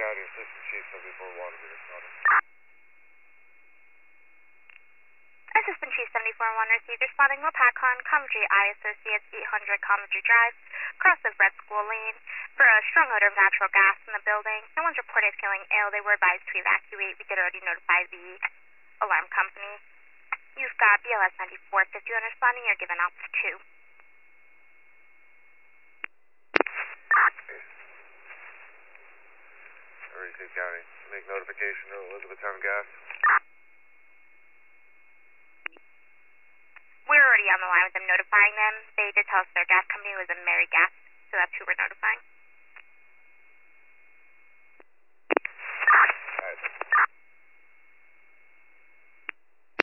County, Assistant Chief 74 Waterbury responding. Assistant Chief 74-1 received responding Wapakon, Coventry I Associates 800 Coventry Drive, cross of Red School Lane, for a strong odor of natural gas in the building. No one's reported feeling ill. They were advised to evacuate. We did already notify the alarm company. You've got BLS 9451 responding. You're given ops 2. Receive County, make notification of Elizabethtown Gas. We're already on the line with them notifying them. They did tell us their gas company was Amerigas, so that's who we're notifying.